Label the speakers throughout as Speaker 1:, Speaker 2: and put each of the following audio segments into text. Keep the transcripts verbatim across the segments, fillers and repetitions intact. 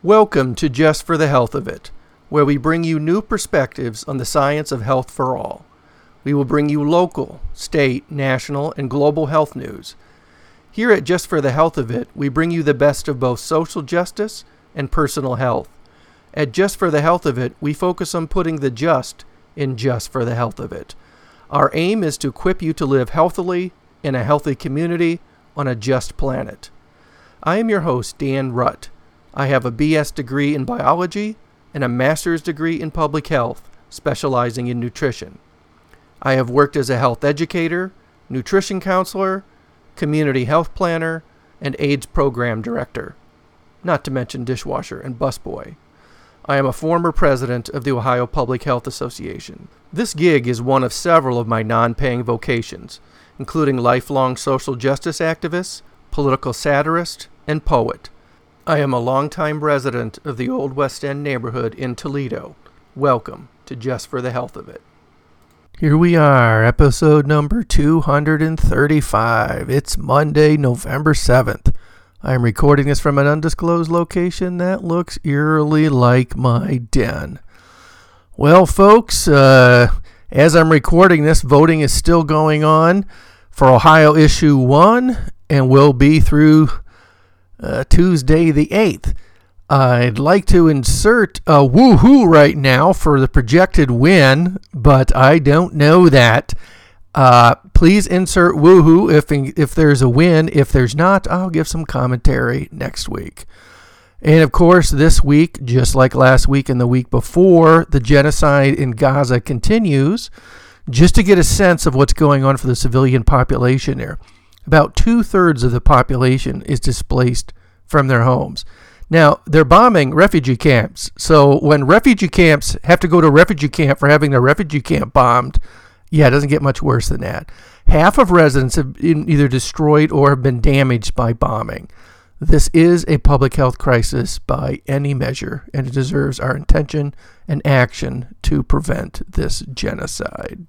Speaker 1: Welcome to Just for the Health of It, where we bring you new perspectives on the science of health for all. We will bring you local, state, national, and global health news. Here at Just for the Health of It, we bring you the best of both social justice and personal health. At Just for the Health of It, we focus on putting the just in just for the health of it. Our aim is to equip you to live healthily in a healthy community on a just planet. I am your host, Dan Rutt. I have a B S degree in biology and a master's degree in public health, specializing in nutrition. I have worked as a health educator, nutrition counselor, community health planner, and AIDS program director, not to mention dishwasher and busboy. I am a former president of the Ohio Public Health Association. This gig is one of several of my non-paying vocations, including lifelong social justice activist, political satirist, and poet. I am a longtime resident of the Old West End neighborhood in Toledo. Welcome to Just for the Health of It. Here we are, episode number two hundred thirty-five. It's Monday, November seventh. I am recording this from an undisclosed location that looks eerily like my den. Well, folks, uh, as I'm recording this, voting is still going on for Ohio Issue one and will be through uh, Tuesday the eighth. I'd like to insert a woohoo right now for the projected win, but I don't know that. Uh, please insert woohoo if if there's a win. If there's not, I'll give some commentary next week. And of course, this week, just like last week and the week before, the genocide in Gaza continues. Just to get a sense of what's going on for the civilian population there, about two-thirds of the population is displaced from their homes. Now, they're bombing refugee camps. So when refugee camps have to go to a refugee camp for having their refugee camp bombed, yeah, it doesn't get much worse than that. Half of residents have been either destroyed or have been damaged by bombing. This is a public health crisis by any measure, and it deserves our attention and action to prevent this genocide.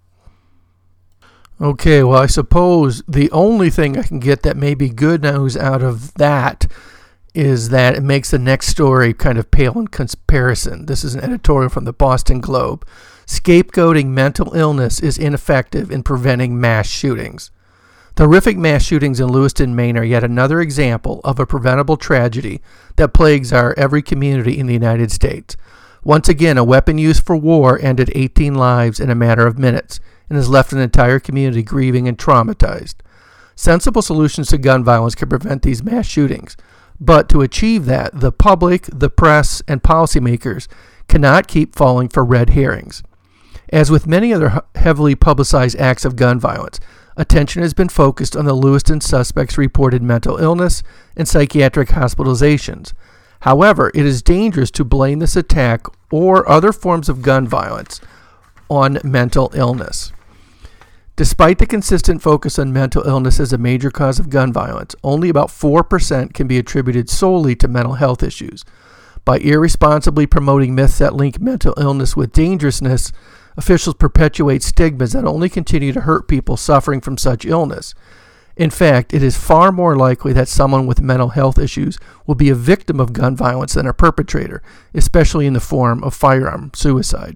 Speaker 1: Okay, well, I suppose the only thing I can get that may be good news out of that is that it makes the next story kind of pale in comparison. This is an editorial from the Boston Globe. Scapegoating mental illness is ineffective in preventing mass shootings. The horrific mass shootings in Lewiston, Maine are yet another example of a preventable tragedy that plagues our every community in the United States. Once again, a weapon used for war ended eighteen lives in a matter of minutes and has left an entire community grieving and traumatized. Sensible solutions to gun violence can prevent these mass shootings, but to achieve that, the public, the press, and policymakers cannot keep falling for red herrings. As with many other heavily publicized acts of gun violence, attention has been focused on the Lewiston suspects' reported mental illness and psychiatric hospitalizations. However, it is dangerous to blame this attack or other forms of gun violence on mental illness. Despite the consistent focus on mental illness as a major cause of gun violence, only about four percent can be attributed solely to mental health issues. By irresponsibly promoting myths that link mental illness with dangerousness, officials perpetuate stigmas that only continue to hurt people suffering from such illness. In fact, it is far more likely that someone with mental health issues will be a victim of gun violence than a perpetrator, especially in the form of firearm suicide.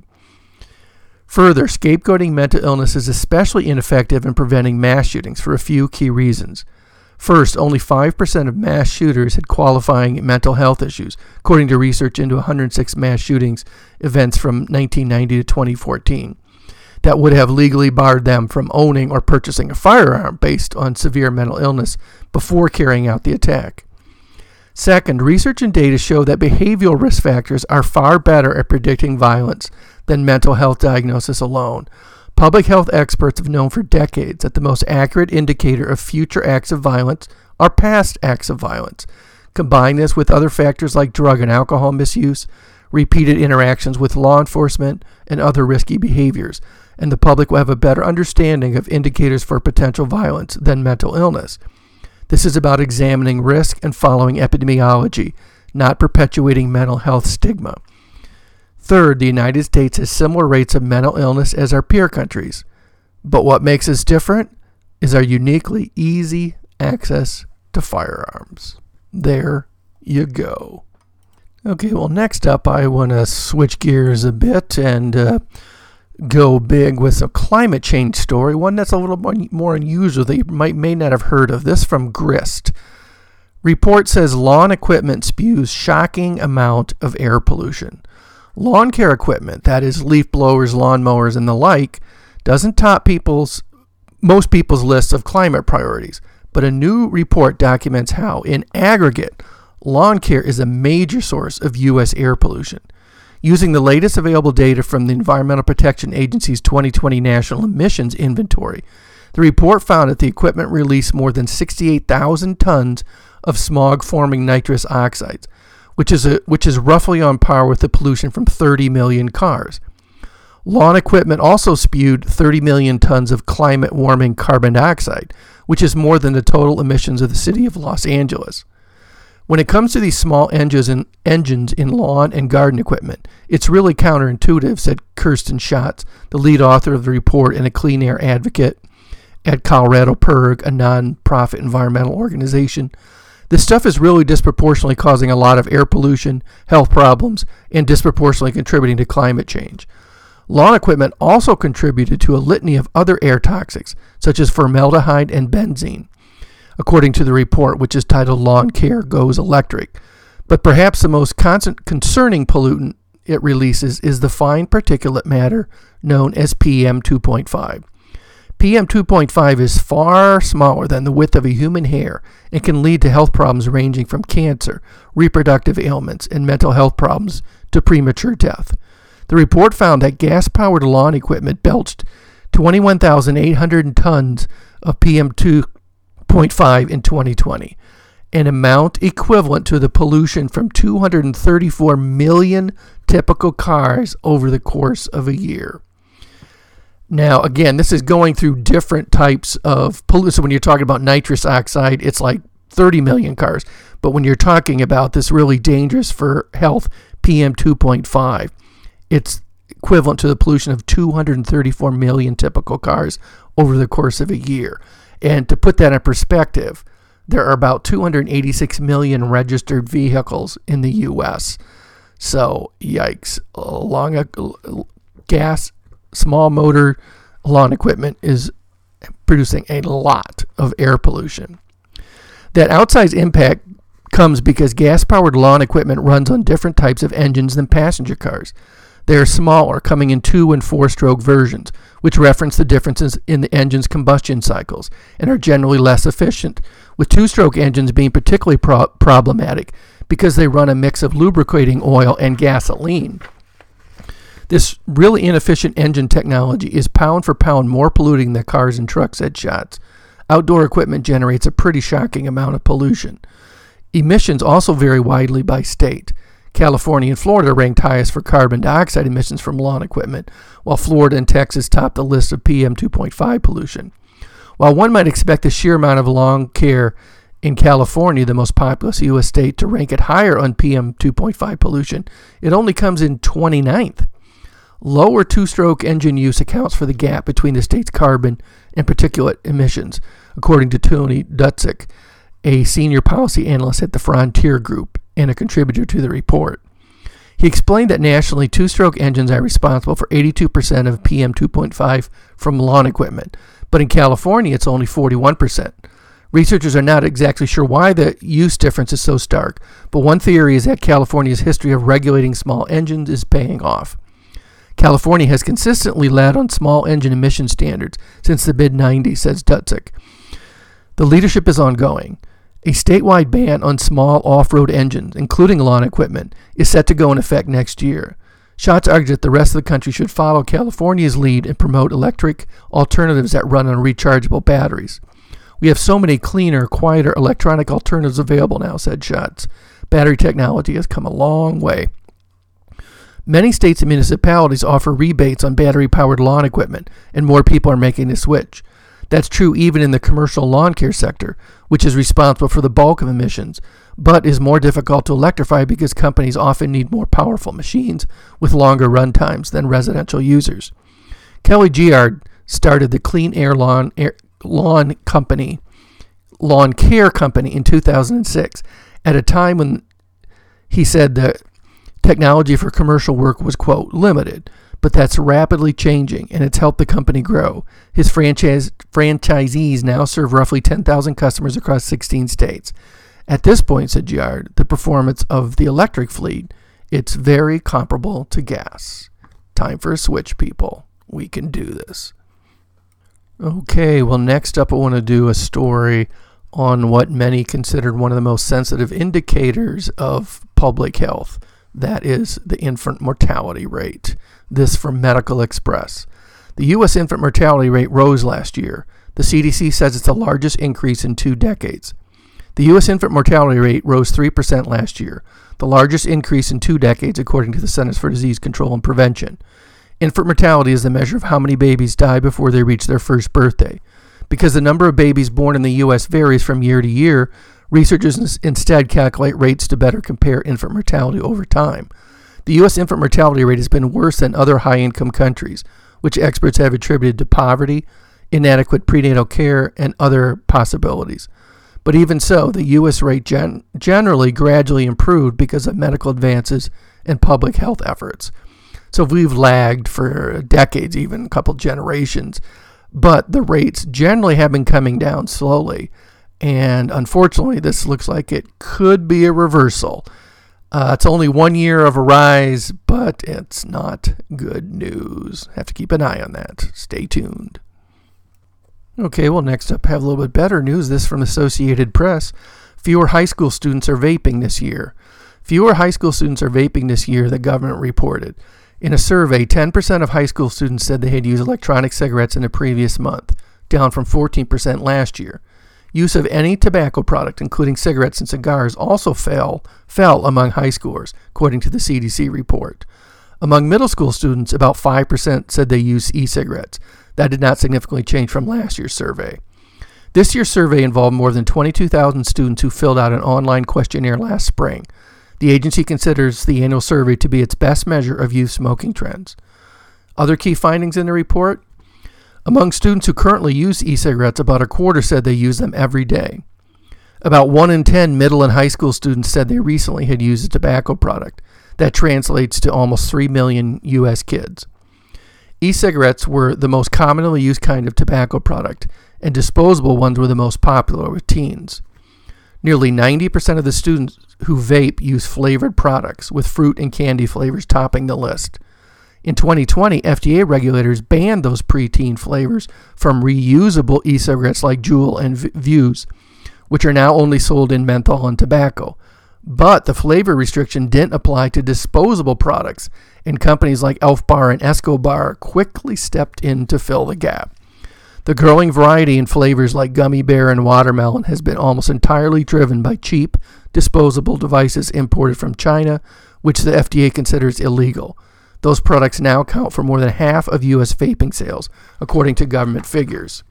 Speaker 1: Further, scapegoating mental illness is especially ineffective in preventing mass shootings for a few key reasons. First, only five percent of mass shooters had qualifying mental health issues, according to research into one hundred six mass shootings events from nineteen ninety to twenty fourteen, that would have legally barred them from owning or purchasing a firearm based on severe mental illness before carrying out the attack. Second, research and data show that behavioral risk factors are far better at predicting violence than mental health diagnosis alone. Public health experts have known for decades that the most accurate indicator of future acts of violence are past acts of violence. Combine this with other factors like drug and alcohol misuse, repeated interactions with law enforcement, and other risky behaviors, and the public will have a better understanding of indicators for potential violence than mental illness. This is about examining risk and following epidemiology, not perpetuating mental health stigma. Third, the United States has similar rates of mental illness as our peer countries. But what makes us different is our uniquely easy access to firearms. There you go. Okay, well, next up, I want to switch gears a bit and uh, go big with a climate change story, one that's a little more, more unusual that you might may not have heard of. This from Grist. Report says lawn equipment spews shocking amount of air pollution. Lawn care equipment, that is leaf blowers, lawn mowers, and the like, doesn't top people's most people's lists of climate priorities. But a new report documents how, in aggregate, lawn care is a major source of U S air pollution. Using the latest available data from the Environmental Protection Agency's twenty twenty National Emissions Inventory, the report found that the equipment released more than sixty-eight thousand tons of smog-forming nitrous oxides, which is a, which is roughly on par with the pollution from thirty million cars. Lawn equipment also spewed thirty million tons of climate-warming carbon dioxide, which is more than the total emissions of the city of Los Angeles. When it comes to these small engines in, engines in lawn and garden equipment, it's really counterintuitive, said Kirsten Schatz, the lead author of the report and a clean air advocate at Colorado Purg, a non-profit environmental organization. This stuff is really disproportionately causing a lot of air pollution, health problems, and disproportionately contributing to climate change. Lawn equipment also contributed to a litany of other air toxics, such as formaldehyde and benzene, according to the report, which is titled Lawn Care Goes Electric. But perhaps the most constant concerning pollutant it releases is the fine particulate matter known as P M two point five. P M two point five is far smaller than the width of a human hair and can lead to health problems ranging from cancer, reproductive ailments, and mental health problems to premature death. The report found that gas-powered lawn equipment belched twenty-one thousand eight hundred tons of P M two point five in twenty twenty, an amount equivalent to the pollution from two hundred thirty-four million typical cars over the course of a year. Now, again, this is going through different types of pollution. So when you're talking about nitrous oxide, it's like thirty million cars. But when you're talking about this really dangerous for health, P M two point five, it's equivalent to the pollution of two hundred thirty-four million typical cars over the course of a year. And to put that in perspective, there are about two hundred eighty-six million registered vehicles in the U S. So, yikes. Long a, gas, small motor lawn equipment is producing a lot of air pollution. That outsized impact comes because gas-powered lawn equipment runs on different types of engines than passenger cars. They are smaller, coming in two and four-stroke versions, which reference the differences in the engine's combustion cycles and are generally less efficient, with two-stroke engines being particularly pro- problematic because they run a mix of lubricating oil and gasoline. This really inefficient engine technology is pound for pound more polluting than cars and trucks, said Schatz. Outdoor equipment generates a pretty shocking amount of pollution. Emissions also vary widely by state. California and Florida ranked highest for carbon dioxide emissions from lawn equipment, while Florida and Texas top the list of P M two point five pollution. While one might expect the sheer amount of lawn care in California, the most populous U S state, to rank it higher on P M two point five pollution, it only comes in twenty-ninth. Lower two-stroke engine use accounts for the gap between the state's carbon and particulate emissions, according to Tony Dutzik, a senior policy analyst at the Frontier Group and a contributor to the report. He explained that nationally, two-stroke engines are responsible for eighty-two percent of P M two point five from lawn equipment, but in California, it's only forty-one percent. Researchers are not exactly sure why the use difference is so stark, but one theory is that California's history of regulating small engines is paying off. California has consistently led on small engine emission standards since the mid nineties, says Dutzik. The leadership is ongoing. A statewide ban on small off-road engines, including lawn equipment, is set to go in effect next year. Schatz argued that the rest of the country should follow California's lead and promote electric alternatives that run on rechargeable batteries. We have so many cleaner, quieter electronic alternatives available now, said Schatz. Battery technology has come a long way. Many states and municipalities offer rebates on battery-powered lawn equipment, and more people are making the switch. That's true even in the commercial lawn care sector, which is responsible for the bulk of emissions, but is more difficult to electrify because companies often need more powerful machines with longer run times than residential users. Kelly Giard started the Clean Air Lawn, Air, lawn Company, Lawn Care Company in two thousand six, at a time when he said that Technology for commercial work was, quote, limited, but that's rapidly changing, and it's helped the company grow. His franchise franchisees now serve roughly ten thousand customers across sixteen states. At this point, said Giard, the performance of the electric fleet, it's very comparable to gas. Time for a switch, people. We can do this. Okay, well, next up I want to do a story on what many considered one of the most sensitive indicators of public health. That is the infant mortality rate. This from Medical Express. The U S infant mortality rate rose last year. The C D C says it's the largest increase in two decades. The U S infant mortality rate rose three percent last year, the largest increase in two decades according to the Centers for Disease Control and Prevention. Infant mortality is the measure of how many babies die before they reach their first birthday. Because the number of babies born in the U S varies from year to year, researchers instead calculate rates to better compare infant mortality over time. The U S infant mortality rate has been worse than other high-income countries, which experts have attributed to poverty, inadequate prenatal care, and other possibilities. But even so, the U S rate gen- generally gradually improved because of medical advances and public health efforts. So we've lagged for decades, even a couple generations, but the rates generally have been coming down slowly. And unfortunately, this looks like it could be a reversal. Uh, it's only one year of a rise, but it's not good news. Have to keep an eye on that. Stay tuned. Okay, well, next up, have a little bit better news. This from Associated Press. Fewer high school students are vaping this year. Fewer high school students are vaping this year, the government reported. In a survey, ten percent of high school students said they had used electronic cigarettes in the previous month, down from fourteen percent last year. Use of any tobacco product, including cigarettes and cigars, also fell, fell among high schoolers, according to the C D C report. Among middle school students, about five percent said they used e-cigarettes. That did not significantly change from last year's survey. This year's survey involved more than twenty-two thousand students who filled out an online questionnaire last spring. The agency considers the annual survey to be its best measure of youth smoking trends. Other key findings in the report? Among students who currently use e-cigarettes, about a quarter said they use them every day. About one in ten middle and high school students said they recently had used a tobacco product. That translates to almost three million U S kids. E-cigarettes were the most commonly used kind of tobacco product, and disposable ones were the most popular with teens. Nearly ninety percent of the students who vape use flavored products, with fruit and candy flavors topping the list. In twenty twenty, F D A regulators banned those preteen flavors from reusable e-cigarettes like Juul and Vuse, which are now only sold in menthol and tobacco. But the flavor restriction didn't apply to disposable products, and companies like Elf Bar and Escobar quickly stepped in to fill the gap. The growing variety in flavors like gummy bear and watermelon has been almost entirely driven by cheap, disposable devices imported from China, which the F D A considers illegal. Those products now account for more than half of U S vaping sales, according to government figures.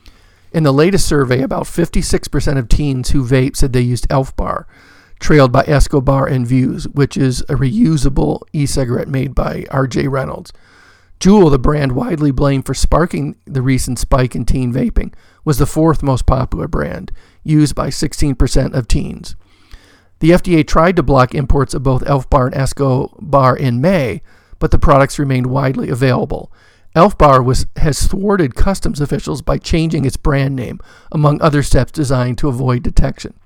Speaker 1: In the latest survey, about fifty-six percent of teens who vape said they used Elf Bar, trailed by Escobar and Vuse, which is a reusable e-cigarette made by R J Reynolds. Juul, the brand widely blamed for sparking the recent spike in teen vaping, was the fourth most popular brand, used by sixteen percent of teens. The F D A tried to block imports of both Elf Bar and Escobar in May, but the products remained widely available. Elf Bar was, has thwarted customs officials by changing its brand name, among other steps designed to avoid detection.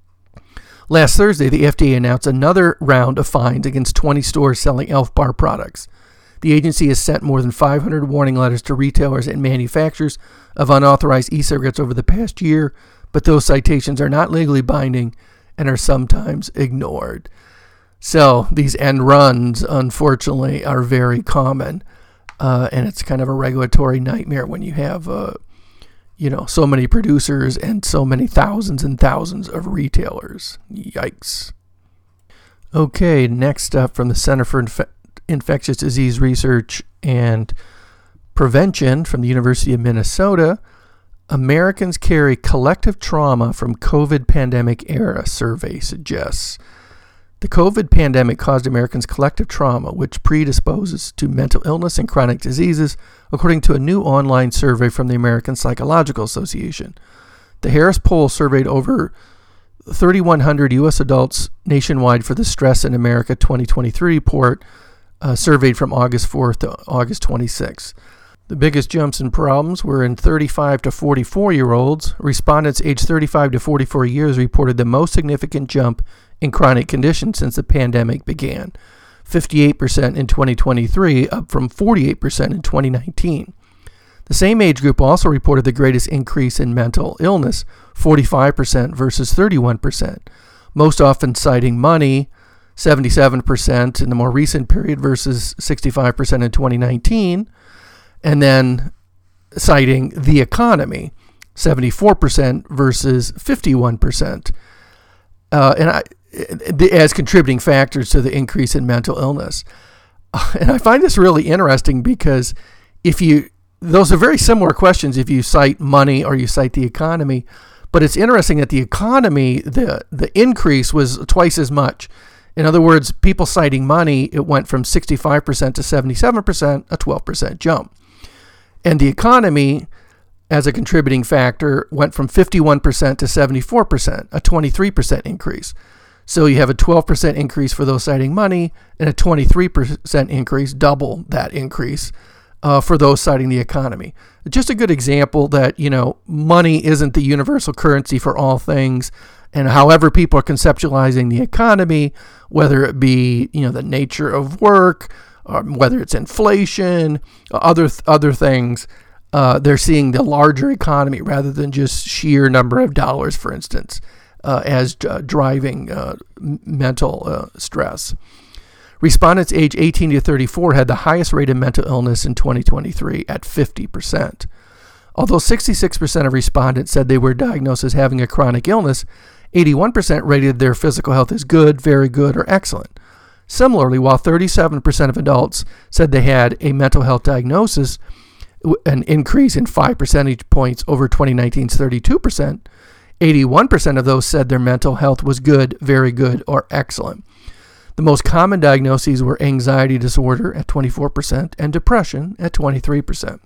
Speaker 1: Last Thursday, the F D A announced another round of fines against twenty stores selling Elf Bar products. The agency has sent more than five hundred warning letters to retailers and manufacturers of unauthorized e-cigarettes over the past year, but those citations are not legally binding and are sometimes ignored. So these end runs, unfortunately, are very common, uh, and it's kind of a regulatory nightmare when you have, uh, you know, so many producers and so many thousands and thousands of retailers. Yikes. Okay, next up from the Center for Inf- Infectious Disease Research and Prevention from the University of Minnesota, Americans carry collective trauma from COVID pandemic era, survey suggests. The COVID pandemic caused Americans collective trauma, which predisposes to mental illness and chronic diseases, according to a new online survey from the American Psychological Association. The Harris poll surveyed over thirty-one hundred U S adults nationwide for the Stress in America twenty twenty-three report, uh, surveyed from August fourth to August twenty-sixth. The biggest jumps in problems were in thirty-five to forty-four-year-olds. Respondents aged thirty-five to forty-four years reported the most significant jump in chronic conditions since the pandemic began, fifty-eight percent in twenty twenty-three, up from forty-eight percent in twenty nineteen. The same age group also reported the greatest increase in mental illness, forty-five percent versus thirty-one percent, most often citing money, seventy-seven percent in the more recent period versus sixty-five percent in twenty nineteen, and then citing the economy, seventy-four percent versus fifty-one percent, uh, and I, as contributing factors to the increase in mental illness. And I find this really interesting because if you, those are very similar questions if you cite money or you cite the economy, but it's interesting that the economy, the, the increase was twice as much. In other words, people citing money, it went from sixty-five percent to seventy-seven percent, a twelve percent jump. And the economy, as a contributing factor, went from fifty-one percent to seventy-four percent, a twenty-three percent increase. So you have a twelve percent increase for those citing money and a twenty-three percent increase, double that increase, uh, for those citing the economy. Just a good example that, you know, money isn't the universal currency for all things. And however people are conceptualizing the economy, whether it be, you know, the nature of work, or whether it's inflation, other other things, uh, they're seeing the larger economy rather than just sheer number of dollars, for instance, uh, as uh, driving uh, mental uh, stress. Respondents age eighteen to thirty-four had the highest rate of mental illness in twenty twenty-three at fifty percent. Although sixty-six percent of respondents said they were diagnosed as having a chronic illness, eighty-one percent rated their physical health as good, very good, or excellent. Similarly, while thirty-seven percent of adults said they had a mental health diagnosis, an increase in five percentage points over twenty nineteen's thirty-two percent, eighty-one percent of those said their mental health was good, very good, or excellent. The most common diagnoses were anxiety disorder at twenty-four percent and depression at twenty-three percent.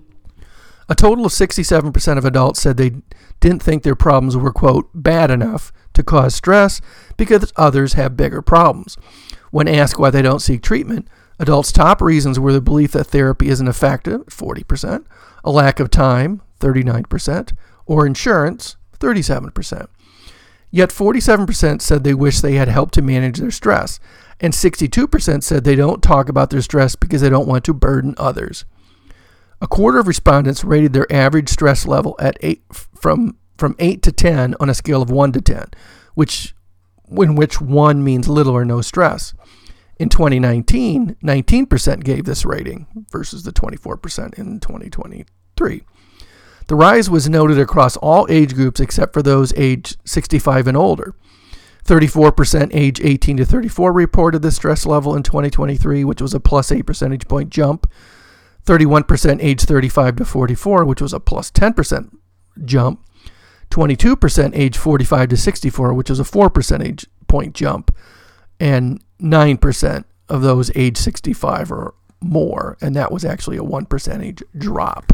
Speaker 1: A total of sixty-seven percent of adults said they didn't think their problems were, quote, bad enough to cause stress because others have bigger problems. When asked why they don't seek treatment, adults' top reasons were the belief that therapy isn't effective, forty percent, a lack of time, thirty-nine percent, or insurance, thirty-seven percent. Yet forty-seven percent said they wish they had help to manage their stress, and sixty-two percent said they don't talk about their stress because they don't want to burden others. A quarter of respondents rated their average stress level at eight, from, from eight to ten on a scale of one to ten, which in which one means little or no stress. In twenty nineteen, nineteen percent gave this rating versus the twenty-four percent in twenty twenty-three. The rise was noted across all age groups except for those aged sixty-five and older. thirty-four percent age eighteen to thirty-four reported the stress level in twenty twenty-three, which was a plus eight percentage point jump. thirty-one percent age thirty-five to forty-four, which was a plus ten percent jump. twenty-two percent age forty-five to sixty-four, which was a four percentage point jump. And nine percent of those age sixty-five or more, and that was actually a one percentage drop.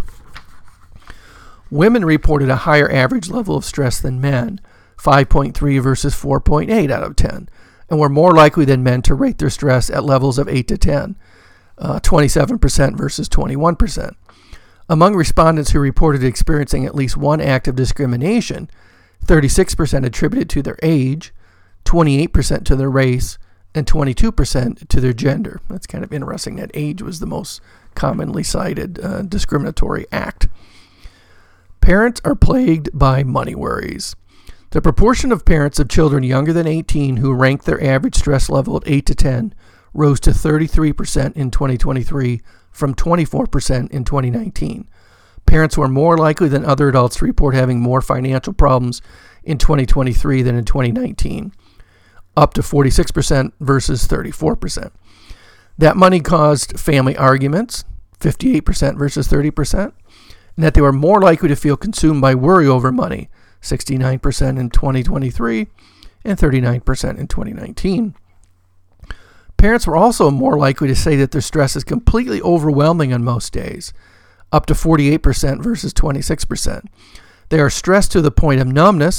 Speaker 1: Women reported a higher average level of stress than men, five point three versus four point eight out of ten, and were more likely than men to rate their stress at levels of eight to ten, uh, twenty-seven percent versus twenty-one percent. Among respondents who reported experiencing at least one act of discrimination, thirty-six percent attributed to their age, twenty-eight percent to their race, and twenty-two percent to their gender. That's kind of interesting that age was the most commonly cited uh, discriminatory act. Parents are plagued by money worries. The proportion of parents of children younger than eighteen who rank their average stress level at eight to ten rose to thirty-three percent in twenty twenty-three from twenty-four percent in twenty nineteen. Parents were more likely than other adults to report having more financial problems in twenty twenty-three than in twenty nineteen, up to forty-six percent versus thirty-four percent. That money caused family arguments, fifty-eight percent versus thirty percent, and that they were more likely to feel consumed by worry over money, sixty-nine percent in twenty twenty-three and thirty-nine percent in twenty nineteen. Parents were also more likely to say that their stress is completely overwhelming on most days, up to forty-eight percent versus twenty-six percent. They are stressed to the point of numbness,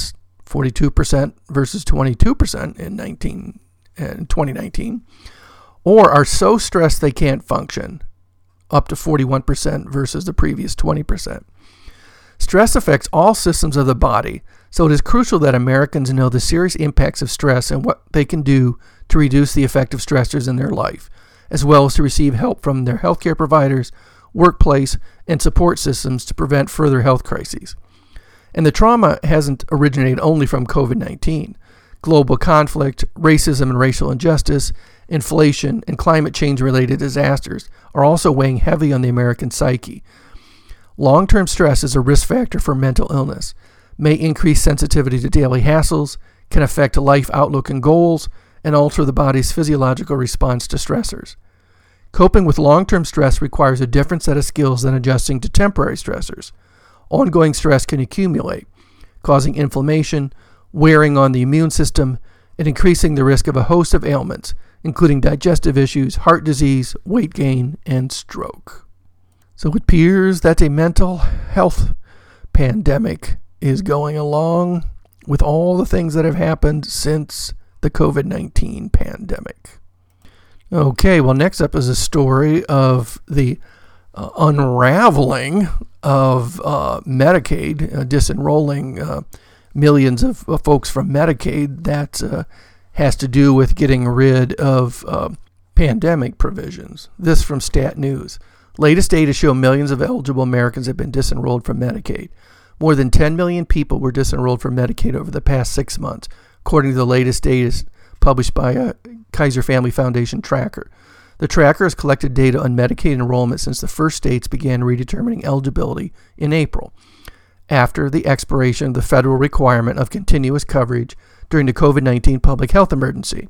Speaker 1: forty-two percent versus twenty-two percent in nineteen in twenty nineteen, or are so stressed they can't function, up to forty-one percent versus the previous twenty percent. Stress affects all systems of the body, so it is crucial that Americans know the serious impacts of stress and what they can do to reduce the effect of stressors in their life, as well as to receive help from their healthcare providers, workplace, and support systems to prevent further health crises. And the trauma hasn't originated only from covid nineteen. Global conflict, racism and racial injustice, inflation, and climate change-related disasters are also weighing heavy on the American psyche. Long-term stress is a risk factor for mental illness, may increase sensitivity to daily hassles, can affect life outlook and goals, and alter the body's physiological response to stressors. Coping with long-term stress requires a different set of skills than adjusting to temporary stressors. Ongoing stress can accumulate, causing inflammation, wearing on the immune system, and increasing the risk of a host of ailments, including digestive issues, heart disease, weight gain, and stroke. So it appears that a mental health pandemic is going along with all the things that have happened since the covid nineteen pandemic. Okay, well, next up is a story of the uh, unraveling of uh, Medicaid, uh, disenrolling uh, millions of uh, folks from Medicaid. That uh, has to do with getting rid of uh, pandemic provisions. This from Stat News. Latest data show millions of eligible Americans have been disenrolled from Medicaid. More than ten million people were disenrolled from Medicaid over the past six months, according to the latest data published by a Kaiser Family Foundation tracker. The tracker has collected data on Medicaid enrollment since the first states began redetermining eligibility in April, after the expiration of the federal requirement of continuous coverage during the covid nineteen public health emergency.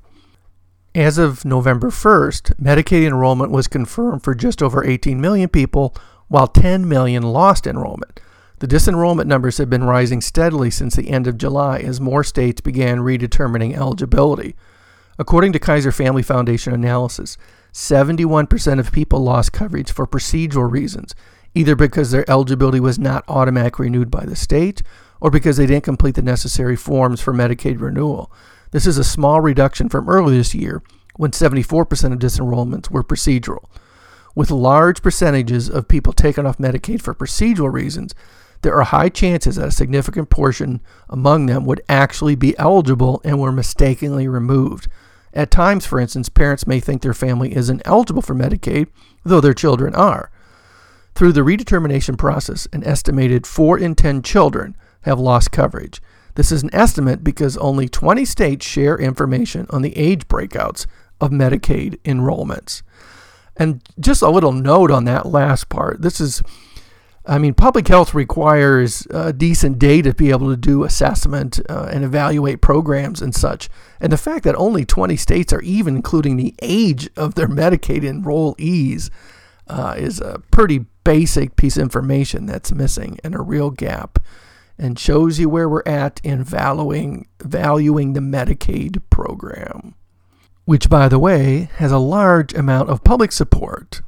Speaker 1: As of November first, Medicaid enrollment was confirmed for just over eighteen million people, while ten million lost enrollment. The disenrollment numbers have been rising steadily since the end of July as more states began redetermining eligibility. According to Kaiser Family Foundation analysis, seventy-one percent of people lost coverage for procedural reasons, either because their eligibility was not automatically renewed by the state or because they didn't complete the necessary forms for Medicaid renewal. This is a small reduction from earlier this year, when seventy-four percent of disenrollments were procedural. With large percentages of people taken off Medicaid for procedural reasons, there are high chances that a significant portion among them would actually be eligible and were mistakenly removed. At times, for instance, parents may think their family isn't eligible for Medicaid, though their children are. Through the redetermination process, an estimated four in ten children have lost coverage. This is an estimate because only twenty states share information on the age breakouts of Medicaid enrollments. And just a little note on that last part. This is, I mean, public health requires uh, decent data to be able to do assessment uh, and evaluate programs and such. And the fact that only twenty states are even including the age of their Medicaid enrollees uh, is a pretty basic piece of information that's missing and a real gap, and shows you where we're at in valuing, valuing the Medicaid program, which, by the way, has a large amount of public support.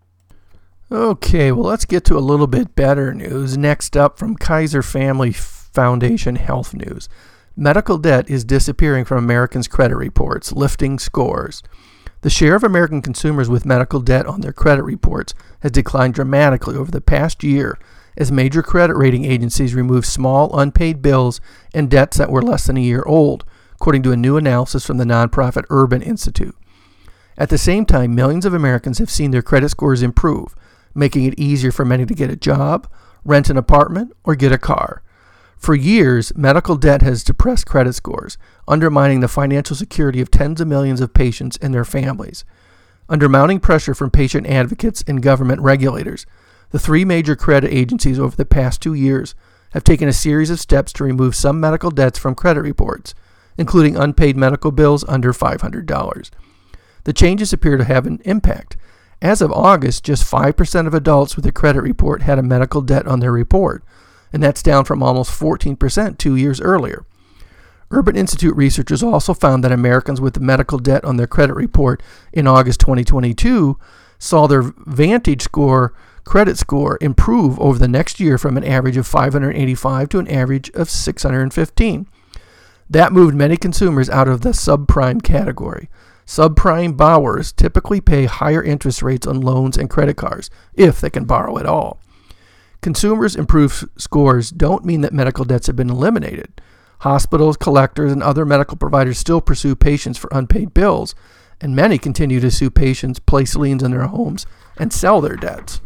Speaker 1: Okay, well, let's get to a little bit better news. Next up, from Kaiser Family Foundation Health News. Medical debt is disappearing from Americans' credit reports, lifting scores. The share of American consumers with medical debt on their credit reports has declined dramatically over the past year as major credit rating agencies remove small unpaid bills and debts that were less than a year old, according to a new analysis from the nonprofit Urban Institute. At the same time, millions of Americans have seen their credit scores improve, making it easier for many to get a job, rent an apartment, or get a car. For years, medical debt has depressed credit scores, undermining the financial security of tens of millions of patients and their families. Under mounting pressure from patient advocates and government regulators, the three major credit agencies over the past two years have taken a series of steps to remove some medical debts from credit reports, including unpaid medical bills under five hundred dollars. The changes appear to have an impact. As of August, just five percent of adults with a credit report had a medical debt on their report, and that's down from almost fourteen percent two years earlier. Urban Institute researchers also found that Americans with medical debt on their credit report in August twenty twenty-two saw their Vantage score credit score improve over the next year from an average of five hundred eighty-five to an average of six hundred fifteen. That moved many consumers out of the subprime category. Subprime borrowers typically pay higher interest rates on loans and credit cards, if they can borrow at all. Consumers' improved scores don't mean that medical debts have been eliminated. Hospitals, collectors, and other medical providers still pursue patients for unpaid bills, and many continue to sue patients, place liens on their homes, and sell their debts.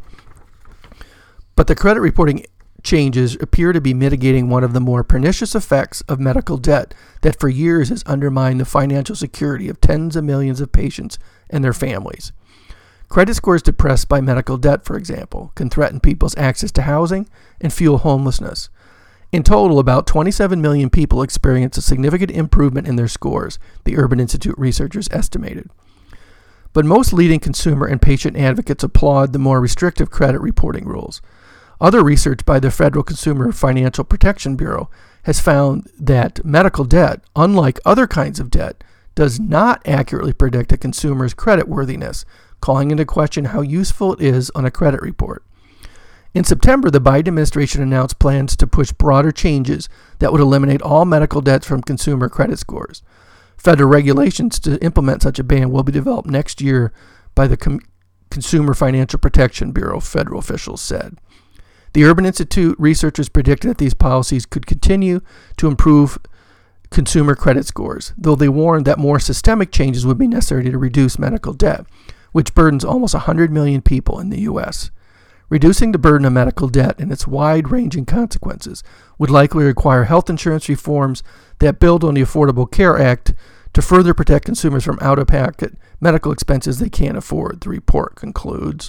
Speaker 1: But the credit reporting changes appear to be mitigating one of the more pernicious effects of medical debt that for years has undermined the financial security of tens of millions of patients and their families. Credit scores depressed by medical debt, for example, can threaten people's access to housing and fuel homelessness. In total, about twenty-seven million people experience a significant improvement in their scores, the Urban Institute researchers estimated. But most leading consumer and patient advocates applaud the more restrictive credit reporting rules. Other research by the Federal Consumer Financial Protection Bureau has found that medical debt, unlike other kinds of debt, does not accurately predict a consumer's creditworthiness, calling into question how useful it is on a credit report. In September, the Biden administration announced plans to push broader changes that would eliminate all medical debts from consumer credit scores. Federal regulations to implement such a ban will be developed next year by the Com- Consumer Financial Protection Bureau, federal officials said. The Urban Institute researchers predicted that these policies could continue to improve consumer credit scores, though they warned that more systemic changes would be necessary to reduce medical debt, which burdens almost one hundred million people in the U S. Reducing the burden of medical debt and its wide-ranging consequences would likely require health insurance reforms that build on the Affordable Care Act to further protect consumers from out-of-pocket medical expenses they can't afford, the report concludes.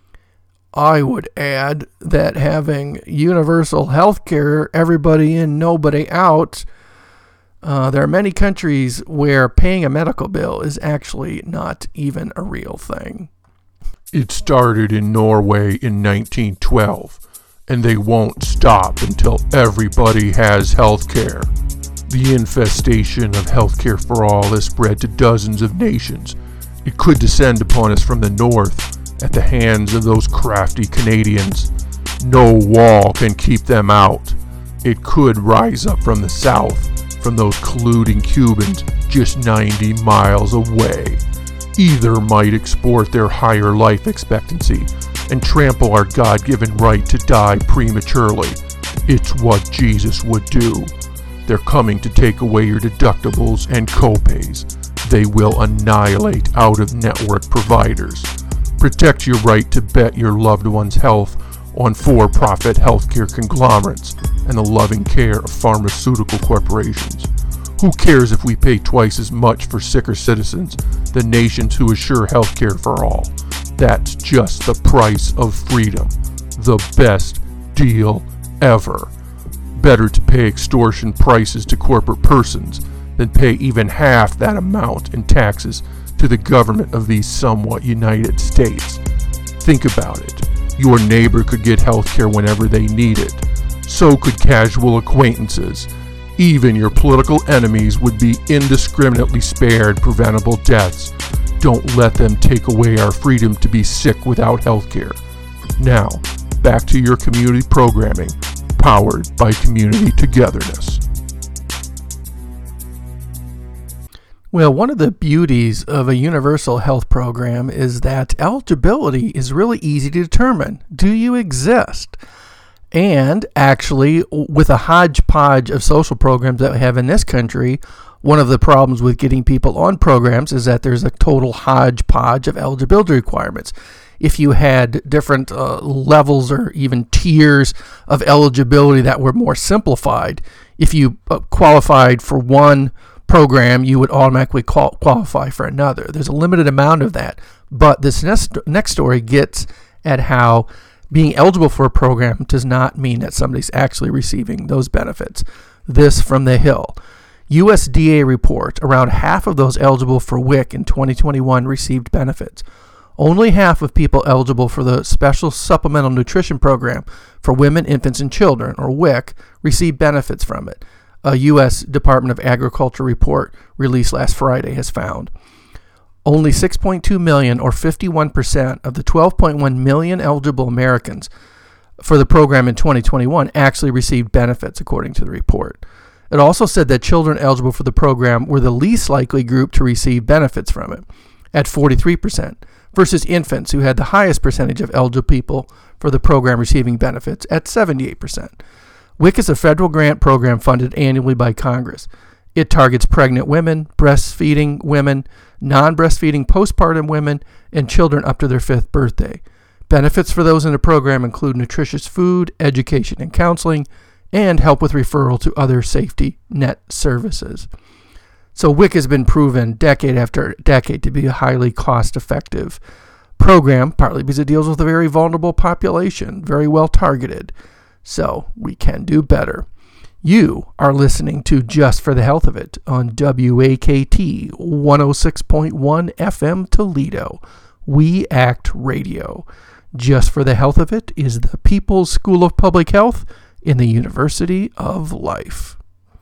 Speaker 1: I would add that having universal health care, everybody in, nobody out, uh, there are many countries where paying a medical bill is actually not even a real thing.
Speaker 2: It started in Norway in nineteen twelve, and they won't stop until everybody has health care. The infestation of health care for all has spread to dozens of nations. It could descend upon us from the north at the hands of those crafty Canadians. No wall can keep them out. It could rise up from the south, from those colluding Cubans just ninety miles away. Either might export their higher life expectancy and trample our God-given right to die prematurely. It's what Jesus would do. They're coming to take away your deductibles and copays. They will annihilate out-of-network providers. Protect your right to bet your loved one's health on for-profit healthcare conglomerates and the loving care of pharmaceutical corporations. Who cares if we pay twice as much for sicker citizens than nations who assure healthcare for all? That's just the price of freedom. The best deal ever. Better to pay extortion prices to corporate persons than pay even half that amount in taxes to the government of these somewhat United States. Think about it. Your neighbor could get health care whenever they need it. So could casual acquaintances. Even your political enemies would be indiscriminately spared preventable deaths. Don't let them take away our freedom to be sick without health care. Now, back to your community programming, powered by Community Togetherness.
Speaker 1: Well, one of the beauties of a universal health program is that eligibility is really easy to determine. Do you exist? And actually, with a hodgepodge of social programs that we have in this country, one of the problems with getting people on programs is that there's a total hodgepodge of eligibility requirements. If you had different uh, levels or even tiers of eligibility that were more simplified, if you uh, qualified for one program, you would automatically qual- qualify for another. There's a limited amount of that. But this next, next story gets at how being eligible for a program does not mean that somebody's actually receiving those benefits. This from The Hill. U S D A report, around half of those eligible for W I C in twenty twenty-one received benefits. Only half of people eligible for the Special Supplemental Nutrition Program for Women, Infants, and Children, or W I C, received benefits from it. A U S Department of Agriculture report released last Friday has found. Only six point two million, or fifty-one percent, of the twelve point one million eligible Americans for the program in twenty twenty-one actually received benefits, according to the report. It also said that children eligible for the program were the least likely group to receive benefits from it, at forty-three percent, versus infants, who had the highest percentage of eligible people for the program receiving benefits, at seventy-eight percent. W I C is a federal grant program funded annually by Congress. It targets pregnant women, breastfeeding women, non-breastfeeding postpartum women, and children up to their fifth birthday. Benefits for those in the program include nutritious food, education and counseling, and help with referral to other safety net services. So W I C has been proven decade after decade to be a highly cost-effective program, partly because it deals with a very vulnerable population, very well targeted. So we can do better. You are listening to Just for the Health of It on W A K T one oh six point one F M Toledo. We Act Radio. Just for the Health of It is the People's School of Public Health in the University of Life.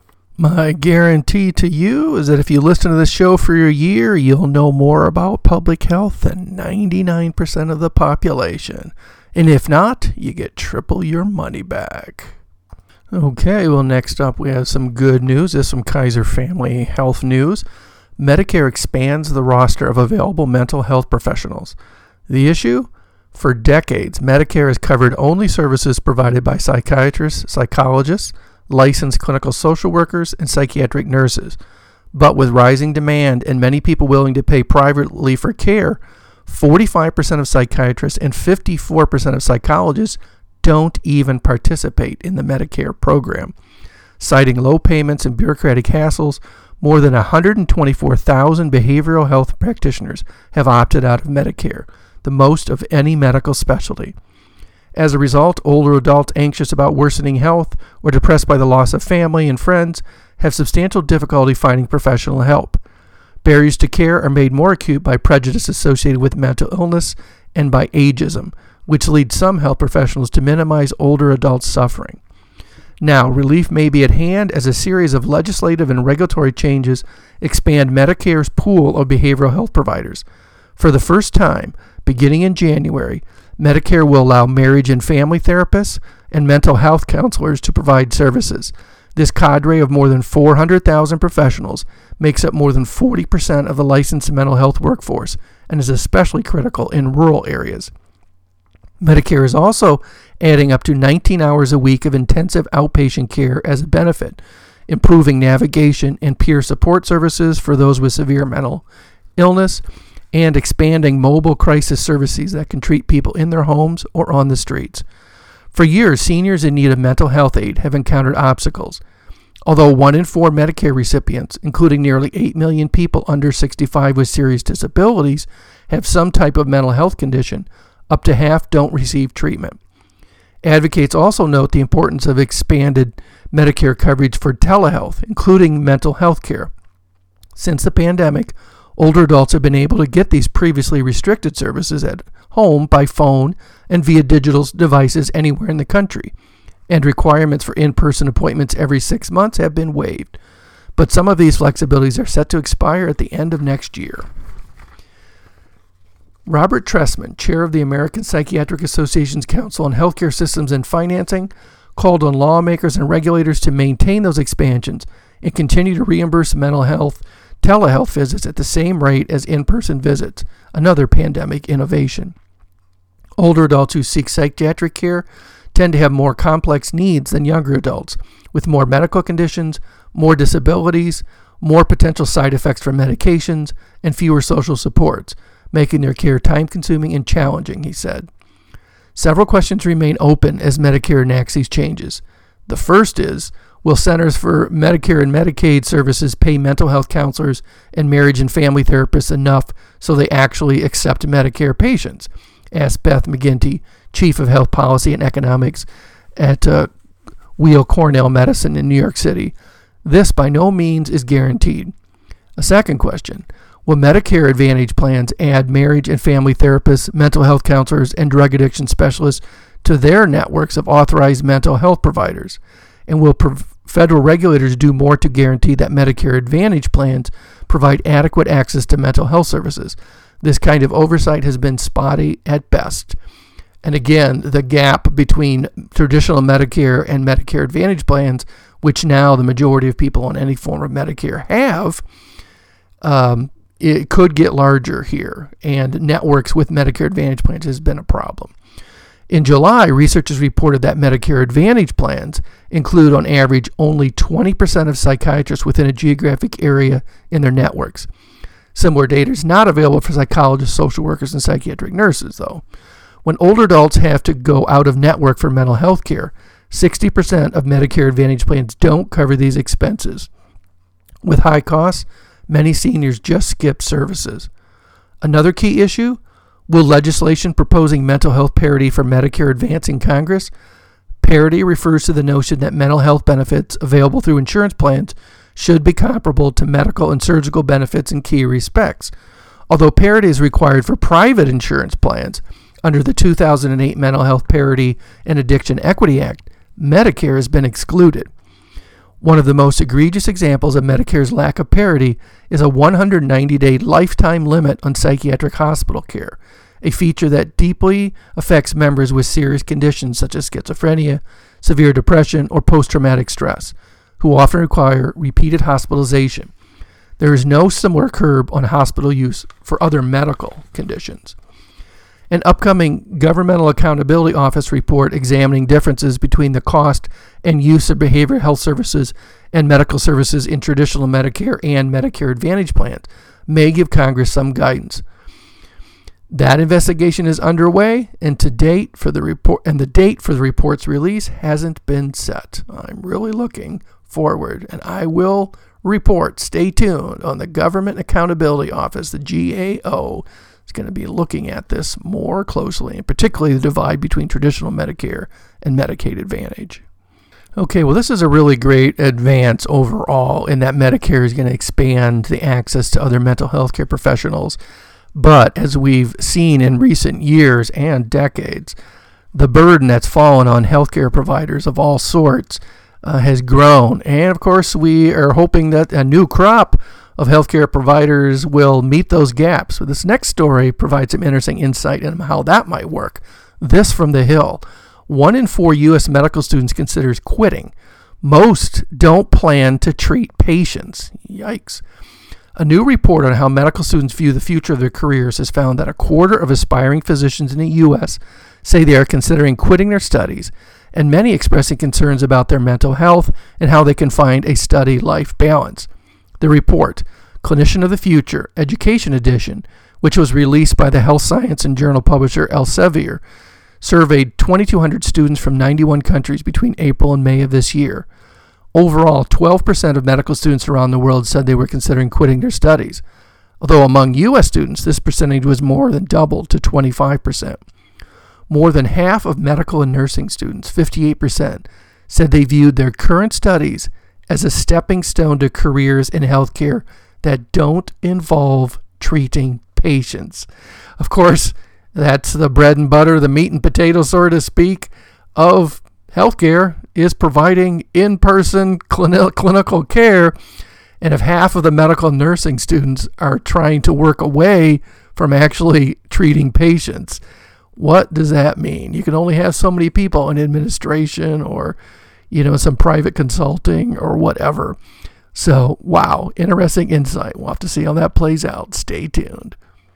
Speaker 1: My guarantee to you is that if you listen to this show for a year, you'll know more about public health than ninety-nine percent of the population. And if not, you get triple your money back. Okay, well, next up we have some good news. This is some Kaiser Family Health news. Medicare expands the roster of available mental health professionals. The issue? For decades, Medicare has covered only services provided by psychiatrists, psychologists, licensed clinical social workers, and psychiatric nurses. But with rising demand and many people willing to pay privately for care, forty-five percent of psychiatrists and fifty-four percent of psychologists don't even participate in the Medicare program. Citing low payments and bureaucratic hassles, more than one hundred twenty-four thousand behavioral health practitioners have opted out of Medicare, the most of any medical specialty. As a result, older adults anxious about worsening health or depressed by the loss of family and friends have substantial difficulty finding professional help. Barriers to care are made more acute by prejudice associated with mental illness and by ageism, which leads some health professionals to minimize older adults' suffering. Now, relief may be at hand as a series of legislative and regulatory changes expand Medicare's pool of behavioral health providers. For the first time, beginning in January, Medicare will allow marriage and family therapists and mental health counselors to provide services. This cadre of more than four hundred thousand professionals makes up more than forty percent of the licensed mental health workforce and is especially critical in rural areas. Medicare is also adding up to nineteen hours a week of intensive outpatient care as a benefit, improving navigation and peer support services for those with severe mental illness, and expanding mobile crisis services that can treat people in their homes or on the streets. For years, seniors in need of mental health aid have encountered obstacles. Although one in four Medicare recipients, including nearly eight million people under sixty-five with serious disabilities, have some type of mental health condition, up to half don't receive treatment. Advocates also note the importance of expanded Medicare coverage for telehealth, including mental health care. Since the pandemic, older adults have been able to get these previously restricted services at home by phone and via digital devices anywhere in the country, and requirements for in-person appointments every six months have been waived. But some of these flexibilities are set to expire at the end of next year. Robert Tressman, chair of the American Psychiatric Association's Council on Healthcare Systems and Financing, called on lawmakers and regulators to maintain those expansions and continue to reimburse mental health telehealth visits at the same rate as in-person visits, another pandemic innovation. Older adults who seek psychiatric care tend to have more complex needs than younger adults, with more medical conditions, more disabilities, more potential side effects from medications, and fewer social supports, making their care time-consuming and challenging, he said. Several questions remain open as Medicare enacts these changes. The first is, will Centers for Medicare and Medicaid Services pay mental health counselors and marriage and family therapists enough so they actually accept Medicare patients? Asked Beth McGinty, Chief of Health Policy and Economics at uh, Weill Cornell Medicine in New York City. This by no means is guaranteed. A second question, will Medicare Advantage plans add marriage and family therapists, mental health counselors, and drug addiction specialists to their networks of authorized mental health providers? And will prov- federal regulators do more to guarantee that Medicare Advantage plans provide adequate access to mental health services? This kind of oversight has been spotty at best. And again, the gap between traditional Medicare and Medicare Advantage plans which now the majority of people on any form of Medicare have, um, it could get larger here, and networks with Medicare Advantage plans has been a problem. In July, researchers reported that Medicare Advantage plans include, on average, only twenty percent of psychiatrists within a geographic area in their networks. Similar data is not available for psychologists, social workers, and psychiatric nurses, though. When older adults have to go out of network for mental health care, sixty percent of Medicare Advantage plans don't cover these expenses. With high costs, many seniors just skip services. Another key issue: will legislation proposing mental health parity for Medicare advance in Congress? Parity refers to the notion that mental health benefits available through insurance plans should be comparable to medical and surgical benefits in key respects. Although parity is required for private insurance plans under the two thousand eight Mental Health Parity and Addiction Equity Act, Medicare has been excluded. One of the most egregious examples of Medicare's lack of parity is a one hundred ninety day lifetime limit on psychiatric hospital care, a feature that deeply affects members with serious conditions such as schizophrenia, severe depression, or post-traumatic stress, who often require repeated hospitalization. There is no similar curb on hospital use for other medical conditions. An upcoming Governmental Accountability Office report examining differences between the cost and use of behavioral health services and medical services in traditional Medicare and Medicare Advantage plans may give Congress some guidance. That investigation is underway, and to date for the report and the date for the report's release hasn't been set. I'm really looking forward, and I will report. Stay tuned on the Government Accountability Office, the G A O. Is going to be looking at this more closely, and particularly the divide between traditional Medicare and Medicaid Advantage. Okay, well, this is a really great advance overall in that Medicare is going to expand the access to other mental health care professionals. But as we've seen in recent years and decades, the burden that's fallen on healthcare providers of all sorts uh, has grown. And of course, we are hoping that a new crop of healthcare providers will meet those gaps. So this next story provides some interesting insight into how that might work. This from The Hill. One in four U S medical students considers quitting. Most don't plan to treat patients. Yikes. A new report on how medical students view the future of their careers has found that a quarter of aspiring physicians in the U S say they are considering quitting their studies, and many expressing concerns about their mental health and how they can find a study-life balance. The report, Clinician of the Future, Education Edition, which was released by the health science and journal publisher Elsevier, surveyed twenty-two hundred students from ninety-one countries between April and May of this year. Overall, twelve percent of medical students around the world said they were considering quitting their studies, although among U S students, this percentage was more than doubled to twenty-five percent. More than half of medical and nursing students, fifty-eight percent, said they viewed their current studies as a stepping stone to careers in healthcare that don't involve treating patients. Of course, that's the bread and butter, the meat and potatoes, so to speak, of healthcare, is providing in-person clin- clinical care. And if half of the medical and nursing students are trying to work away from actually treating patients, what does that mean? You can only have so many people in administration or you know, some private consulting or whatever. So, wow, interesting insight. We'll have to see how that plays out. Stay tuned.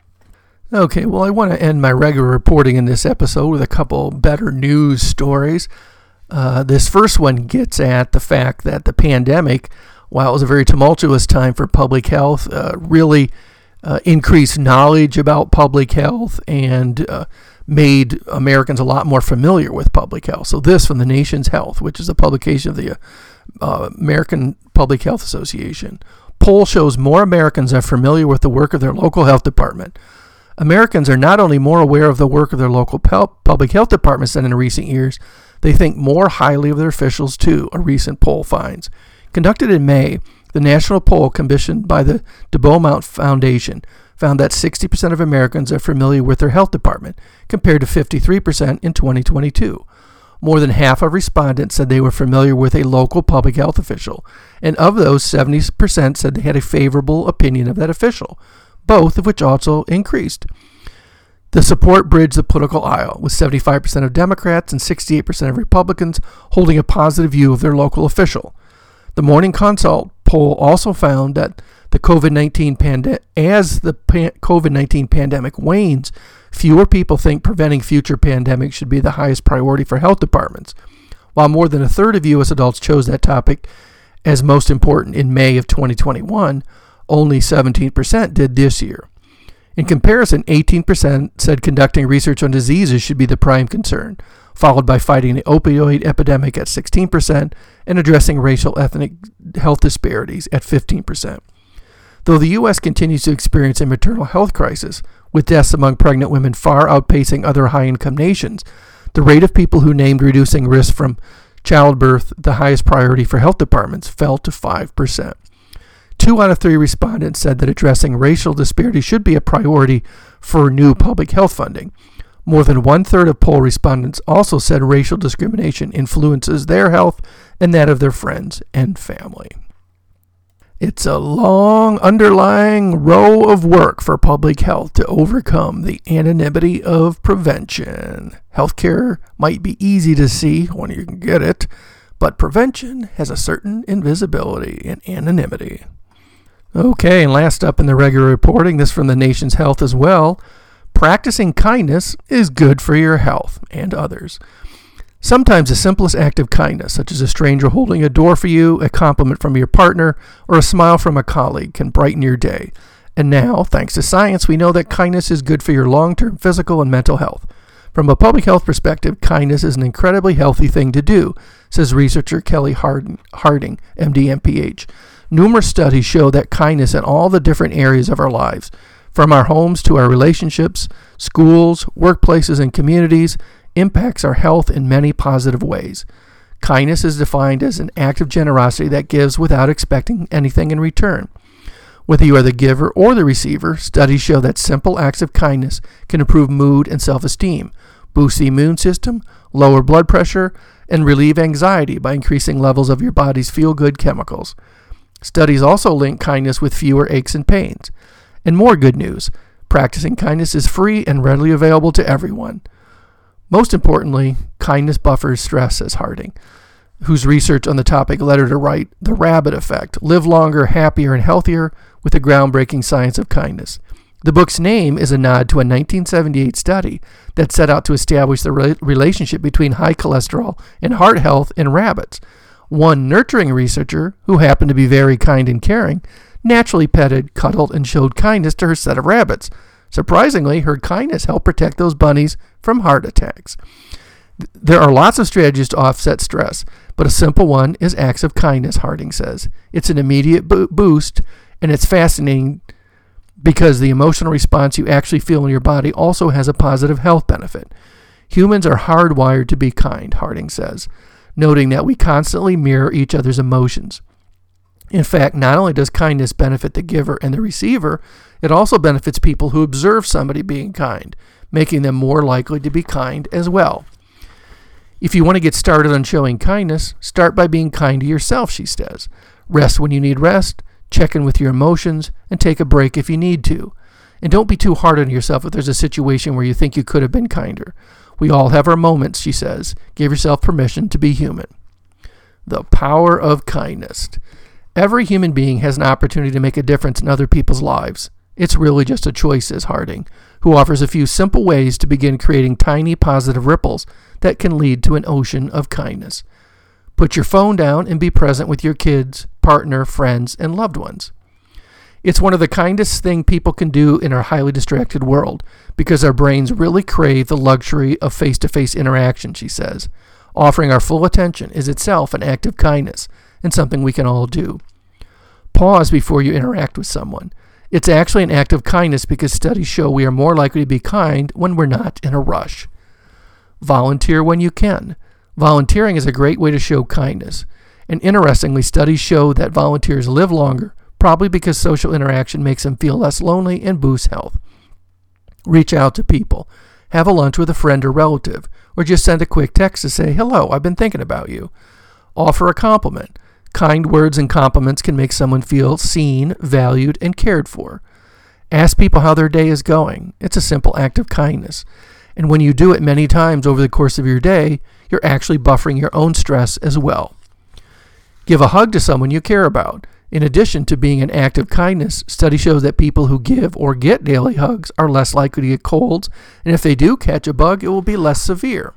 Speaker 1: Okay, well, I want to end my regular reporting in this episode with a couple better news stories. Uh, this first one gets at the fact that the pandemic, while it was a very tumultuous time for public health, uh, really uh, increased knowledge about public health and uh, made Americans a lot more familiar with public health. So this from the Nation's Health, which is a publication of the uh, American Public Health Association. Poll shows more Americans are familiar with the work of their local health department. Americans are not only more aware of the work of their local public health departments than in recent years, they think more highly of their officials too, a recent poll finds. Conducted in May, the national poll commissioned by the De Beaumont Foundation found that sixty percent of Americans are familiar with their health department, compared to fifty-three percent in twenty twenty-two. More than half of respondents said they were familiar with a local public health official, and of those, seventy percent said they had a favorable opinion of that official, both of which also increased. The support bridged the political aisle, with seventy-five percent of Democrats and sixty-eight percent of Republicans holding a positive view of their local official. The Morning Consult poll also found that the COVID nineteen pande- as the pan- COVID nineteen pandemic wanes, fewer people think preventing future pandemics should be the highest priority for health departments. While more than a third of U S adults chose that topic as most important in May of twenty twenty-one, only seventeen percent did this year. In comparison, eighteen percent said conducting research on diseases should be the prime concern, followed by fighting the opioid epidemic at sixteen percent and addressing racial ethnic health disparities at fifteen percent. Though the U S continues to experience a maternal health crisis, with deaths among pregnant women far outpacing other high-income nations, the rate of people who named reducing risk from childbirth the highest priority for health departments fell to five percent. Two out of three respondents said that addressing racial disparity should be a priority for new public health funding. More than one-third of poll respondents also said racial discrimination influences their health and that of their friends and family. It's a long underlying row of work for public health to overcome the anonymity of prevention. Healthcare might be easy to see when you can get it, but prevention has a certain invisibility and anonymity. Okay, and last up in the regular reporting, this from the Nation's Health as well. Practicing kindness is good for your health and others. Sometimes the simplest act of kindness, such as a stranger holding a door for you, a compliment from your partner, or a smile from a colleague, can brighten your day. And now, thanks to science, we know that kindness is good for your long-term physical and mental health. From a public health perspective, kindness is an incredibly healthy thing to do, says researcher Kelly Harding, M D, M P H. Numerous studies show that kindness in all the different areas of our lives, from our homes to our relationships, schools, workplaces, and communities, impacts our health in many positive ways. Kindness is defined as an act of generosity that gives without expecting anything in return. Whether you are the giver or the receiver, studies show that simple acts of kindness can improve mood and self-esteem, boost the immune system, lower blood pressure, and relieve anxiety by increasing levels of your body's feel-good chemicals. Studies also link kindness with fewer aches and pains. And more good news, practicing kindness is free and readily available to everyone. Most importantly, kindness buffers stress, says Harding, whose research on the topic led her to write The Rabbit Effect, Live Longer, Happier, and Healthier with the Groundbreaking Science of Kindness. The book's name is a nod to a nineteen seventy-eight study that set out to establish the re- relationship between high cholesterol and heart health in rabbits. One nurturing researcher, who happened to be very kind and caring, naturally petted, cuddled, and showed kindness to her set of rabbits. Surprisingly, her kindness helped protect those bunnies from heart attacks. There are lots of strategies to offset stress, but a simple one is acts of kindness, Harding says. It's an immediate bo- boost, and it's fascinating because the emotional response you actually feel in your body also has a positive health benefit. Humans are hardwired to be kind, Harding says, noting that we constantly mirror each other's emotions. In fact, not only does kindness benefit the giver and the receiver, it also benefits people who observe somebody being kind, making them more likely to be kind as well. If you want to get started on showing kindness, start by being kind to yourself, she says. Rest when you need rest, check in with your emotions, and take a break if you need to. And don't be too hard on yourself if there's a situation where you think you could have been kinder. We all have our moments, she says. Give yourself permission to be human. The power of kindness. Every human being has an opportunity to make a difference in other people's lives. It's really just a choice, says Harding, who offers a few simple ways to begin creating tiny positive ripples that can lead to an ocean of kindness. Put your phone down and be present with your kids, partner, friends, and loved ones. It's one of the kindest things people can do in our highly distracted world because our brains really crave the luxury of face-to-face interaction, she says. Offering our full attention is itself an act of kindness and something we can all do. Pause before you interact with someone. It's actually an act of kindness because studies show we are more likely to be kind when we're not in a rush. Volunteer when you can. Volunteering is a great way to show kindness. And interestingly, studies show that volunteers live longer, probably because social interaction makes them feel less lonely and boosts health. Reach out to people. Have a lunch with a friend or relative, or just send a quick text to say, hello, I've been thinking about you. Offer a compliment. Kind words and compliments can make someone feel seen, valued, and cared for. Ask people how their day is going. It's a simple act of kindness. And when you do it many times over the course of your day, you're actually buffering your own stress as well. Give a hug to someone you care about. In addition to being an act of kindness, study shows that people who give or get daily hugs are less likely to get colds, and if they do catch a bug, it will be less severe.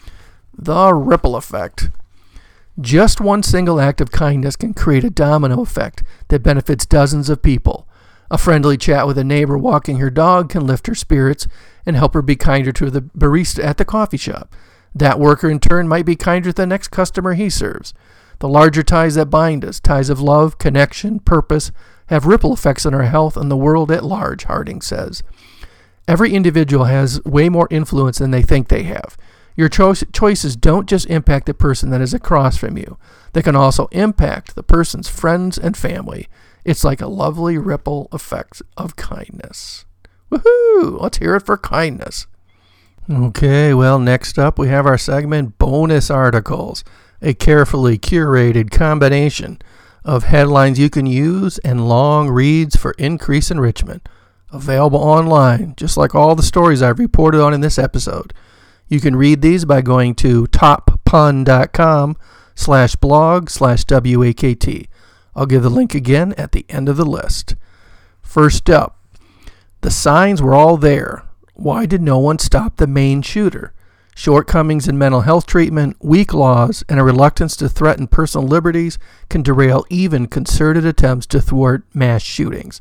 Speaker 1: The ripple effect. Just one single act of kindness can create a domino effect that benefits dozens of people. A friendly chat with a neighbor walking her dog can lift her spirits and help her be kinder to the barista at the coffee shop. That worker in turn might be kinder to the next customer he serves. The larger ties that bind us, ties of love, connection, purpose, have ripple effects on our health and the world at large, Harding says. Every individual has way more influence than they think they have. Your cho- choices don't just impact the person that is across from you. They can also impact the person's friends and family. It's like a lovely ripple effect of kindness. Woohoo! Let's hear it for kindness. Okay, well, next up we have our segment Bonus Articles, a carefully curated combination of headlines you can use and long reads for increased enrichment. Available online, just like all the stories I've reported on in this episode. You can read these by going to toppun.com slash blog slash W-A-K-T. I'll give the link again at the end of the list. First up, the signs were all there. Why did no one stop the main shooter? Shortcomings in mental health treatment, weak laws, and a reluctance to threaten personal liberties can derail even concerted attempts to thwart mass shootings.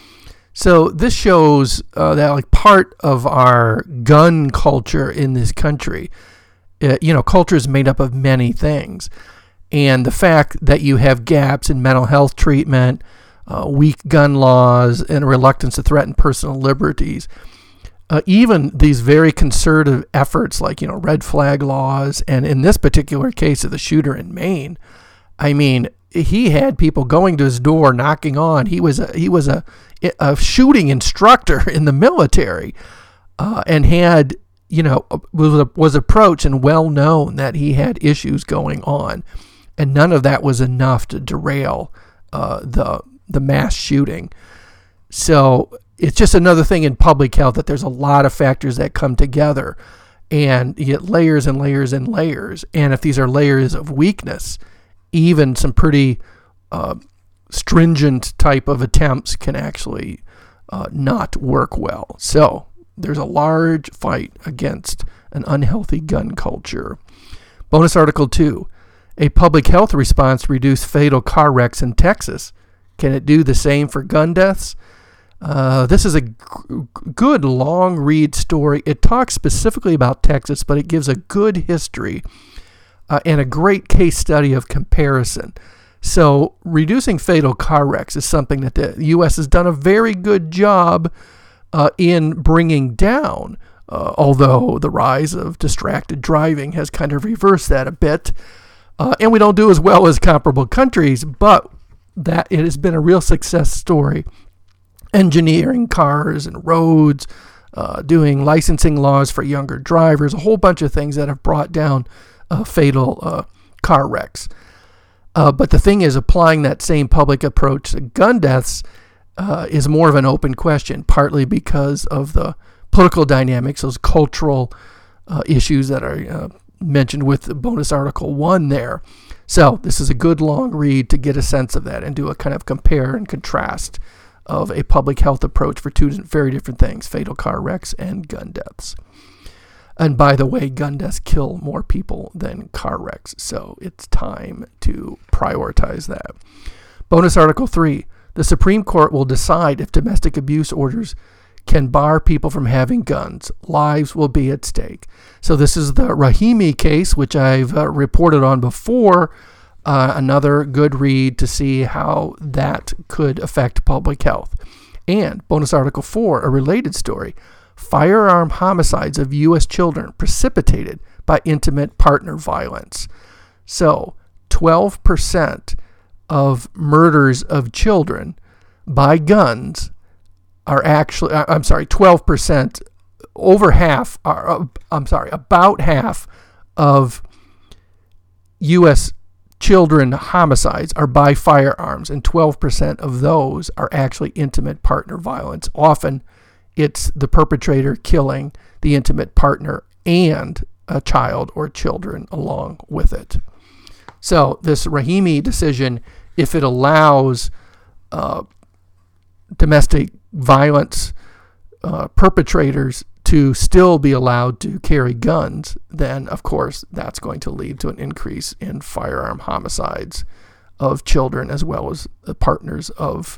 Speaker 1: So this shows uh, that like part of our gun culture in this country, uh, you know, culture is made up of many things. And the fact that you have gaps in mental health treatment, uh, weak gun laws, and a reluctance to threaten personal liberties, uh, even these very conservative efforts like, you know, red flag laws, and in this particular case of the shooter in Maine, I mean, he had people going to his door, knocking on. He was a, he was a, a shooting instructor in the military, uh, and had, you know, was, was approached and well known that he had issues going on. And none of that was enough to derail uh, the the mass shooting. So it's just another thing in public health that there's a lot of factors that come together, and you get layers and layers and layers. And if these are layers of weakness, even some pretty uh, stringent type of attempts can actually uh, not work well. So there's a large fight against an unhealthy gun culture. Bonus article two. A public health response to reduce fatal car wrecks in Texas. Can it do the same for gun deaths? Uh, this is a g- good long read story. It talks specifically about Texas, but it gives a good history uh, and a great case study of comparison. So reducing fatal car wrecks is something that the U S has done a very good job uh, in bringing down, uh, although the rise of distracted driving has kind of reversed that a bit. Uh, and we don't do as well as comparable countries, but that it has been a real success story. Engineering cars and roads, uh, doing licensing laws for younger drivers, a whole bunch of things that have brought down uh, fatal uh, car wrecks. Uh, but the thing is, applying that same public approach to gun deaths uh, is more of an open question, partly because of the political dynamics, those cultural uh, issues that are uh, mentioned with the bonus article one there. So this is a good long read to get a sense of that and do a kind of compare and contrast of a public health approach for two very different things, fatal car wrecks and gun deaths. And by the way, gun deaths kill more people than car wrecks, so it's time to prioritize that. Bonus article three, the Supreme Court will decide if domestic abuse orders can bar people from having guns. Lives will be at stake. So this is the Rahimi case, which I've uh, reported on before. Uh, another good read to see how that could affect public health. And bonus article four, a related story. Firearm homicides of U S children precipitated by intimate partner violence. So twelve percent of murders of children by guns are actually, I'm sorry, twelve percent, over half, are, I'm sorry, about half of U S children homicides are by firearms, and twelve percent of those are actually intimate partner violence. Often it's the perpetrator killing the intimate partner and a child or children along with it. So this Rahimi decision, if it allows uh, domestic violence uh, perpetrators to still be allowed to carry guns, then of course that's going to lead to an increase in firearm homicides of children as well as the partners of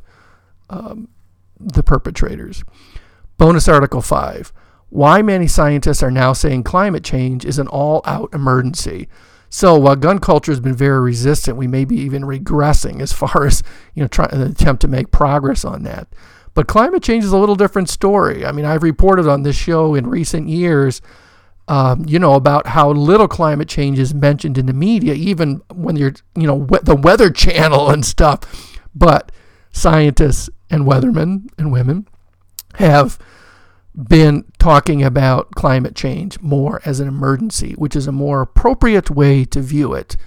Speaker 1: um, the perpetrators. Bonus Article five. Why many scientists are now saying climate change is an all-out emergency. So while gun culture has been very resistant, we may be even regressing as far as, you know, trying to attempt to make progress on that. But climate change is a little different story. I mean, I've reported on this show in recent years, um, you know, about how little climate change is mentioned in the media, even when you're, you know, the Weather Channel and stuff. But scientists and weathermen and women have been talking about climate change more as an emergency, which is a more appropriate way to view it.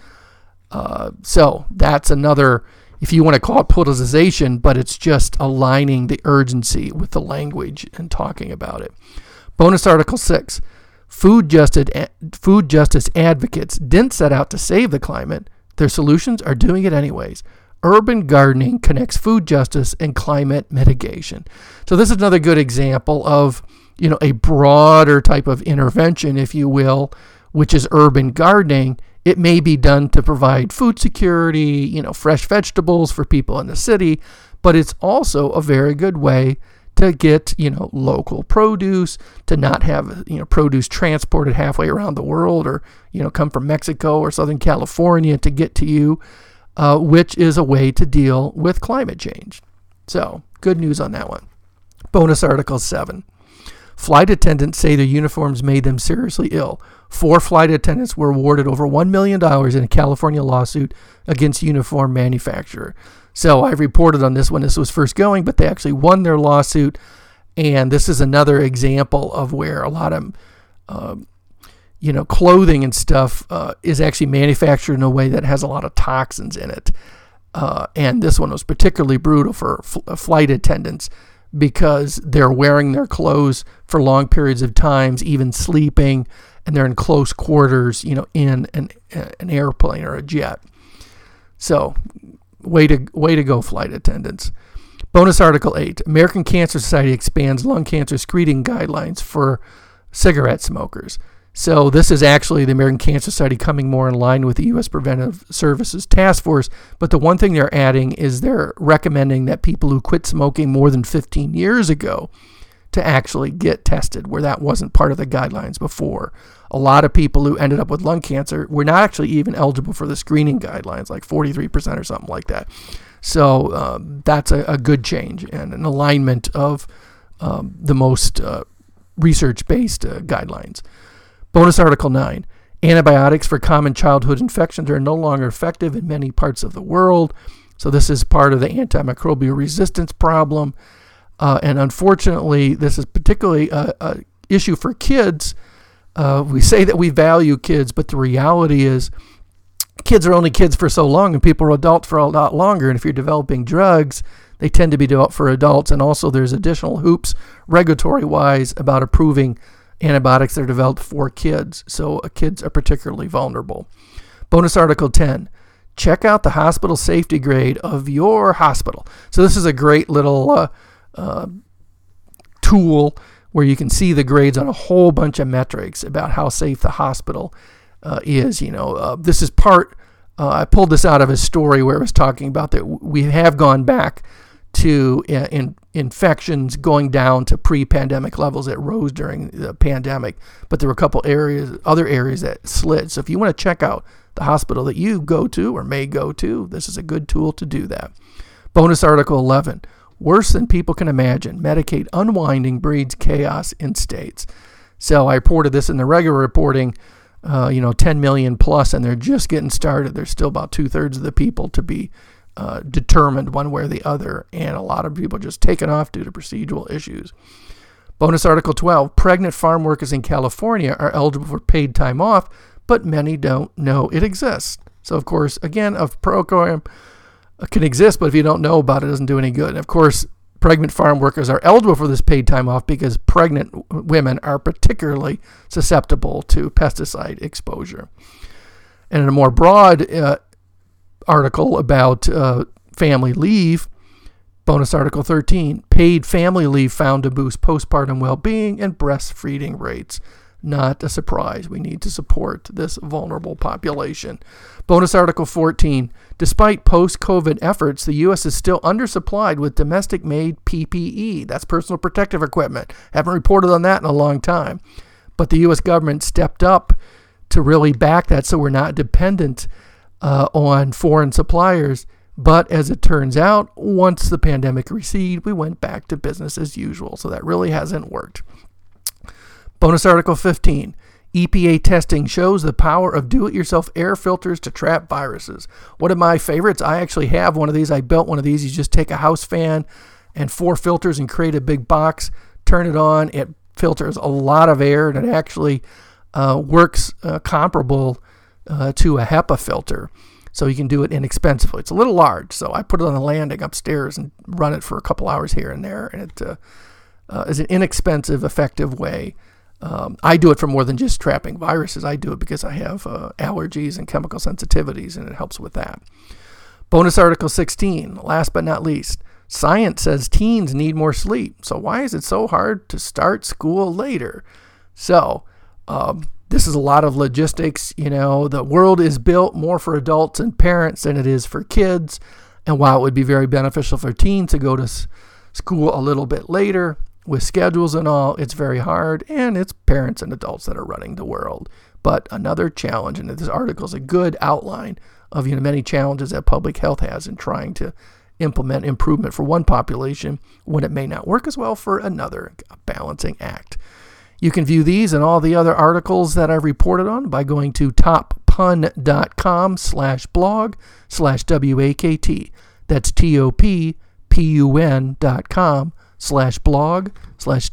Speaker 1: Uh, so that's another, if you want to call it politicization, but it's just aligning the urgency with the language and talking about it. Bonus Article six. Food justice, food justice advocates didn't set out to save the climate. Their solutions are doing it anyways. Urban gardening connects food justice and climate mitigation. So this is another good example of, you know, a broader type of intervention, if you will, which is urban gardening. It may be done to provide food security, you know, fresh vegetables for people in the city, but it's also a very good way to get, you know, local produce, to not have, you know, produce transported halfway around the world or, you know, come from Mexico or Southern California to get to you. Uh, which is a way to deal with climate change. So, good news on that one. Bonus Article seven. Flight attendants say their uniforms made them seriously ill. Four flight attendants were awarded over one million dollars in a California lawsuit against uniform manufacturer. So, I've reported on this when this was first going, but they actually won their lawsuit. And this is another example of where a lot of uh, you know, clothing and stuff uh, is actually manufactured in a way that has a lot of toxins in it. Uh, and this one was particularly brutal for f- flight attendants because they're wearing their clothes for long periods of times, even sleeping, and they're in close quarters, you know, in an, an airplane or a jet. So, way to way to go, flight attendants. Bonus Article eight. American Cancer Society expands lung cancer screening guidelines for cigarette smokers. So this is actually the American Cancer Society coming more in line with the U S Preventive Services Task Force. But the one thing they're adding is they're recommending that people who quit smoking more than fifteen years ago to actually get tested, where that wasn't part of the guidelines before. A lot of people who ended up with lung cancer were not actually even eligible for the screening guidelines, like forty-three percent or something like that. So um, that's a, a good change and an alignment of um, the most uh, research-based uh, guidelines. Bonus Article nine. Antibiotics for common childhood infections are no longer effective in many parts of the world. So this is part of the antimicrobial resistance problem. Uh, and unfortunately, this is particularly a, a issue for kids. Uh, we say that we value kids, but the reality is kids are only kids for so long, and people are adults for a lot longer. And if you're developing drugs, they tend to be developed for adults. And also there's additional hoops regulatory-wise about approving antibiotics that are developed for kids. So uh, kids are particularly vulnerable. Bonus Article ten. Check out the hospital safety grade of your hospital. So this is a great little uh, uh, tool where you can see the grades on a whole bunch of metrics about how safe the hospital uh, is. You know, uh, this is part, uh, I pulled this out of a story where it was talking about that we have gone back to uh, in, infections going down to pre-pandemic levels that rose during the pandemic, but there were a couple areas, other areas that slid. So if you want to check out the hospital that you go to or may go to, this is a good tool to do that. Bonus Article eleven. Worse than people can imagine. Medicaid unwinding breeds chaos in states. So I reported this in the regular reporting, uh, you know, ten million plus, and they're just getting started. There's still about two-thirds of the people to be Uh, determined one way or the other, and a lot of people just taken off due to procedural issues. Bonus Article twelve. Pregnant farm workers in California are eligible for paid time off, but many don't know it exists. So, of course, again, a program can exist, but if you don't know about it, it doesn't do any good. And, of course, pregnant farm workers are eligible for this paid time off because pregnant women are particularly susceptible to pesticide exposure. And in a more broad uh, article about uh, family leave. Bonus Article thirteen, paid family leave found to boost postpartum well-being and breastfeeding rates. Not a surprise. We need to support this vulnerable population. Bonus Article fourteen, despite post-COVID efforts, the U S is still undersupplied with domestic-made P P E. That's personal protective equipment. Haven't reported on that in a long time. But the U S government stepped up to really back that so we're not dependent uh, on foreign suppliers. But as it turns out, once the pandemic receded, we went back to business as usual. So that really hasn't worked. Bonus Article fifteen. E P A testing shows the power of do-it-yourself air filters to trap viruses. One of my favorites, I actually have one of these. I built one of these. You just take a house fan and four filters and create a big box, turn it on. It filters a lot of air, and it actually uh, works uh, comparable uh, to a HEPA filter. So you can do it inexpensively. It's a little large, so I put it on the landing upstairs and run it for a couple hours here and there, and it uh, uh, is an inexpensive, effective way. Um, I do it for more than just trapping viruses. I do it because I have uh, allergies and chemical sensitivities, and it helps with that. Bonus Article sixteen, last but not least, science says teens need more sleep. So why is it so hard to start school later? So um, this is a lot of logistics. You know, the world is built more for adults and parents than it is for kids. And while it would be very beneficial for teens to go to s- school a little bit later, with schedules and all, it's very hard, and it's parents and adults that are running the world. But another challenge, and this article is a good outline of you know many challenges that public health has in trying to implement improvement for one population when it may not work as well for another, a balancing act. You can view these and all the other articles that I've reported on by going to toppun.com slash blog slash W-A-K-T. That's T-O-P-P-U-N dot com slash blog slash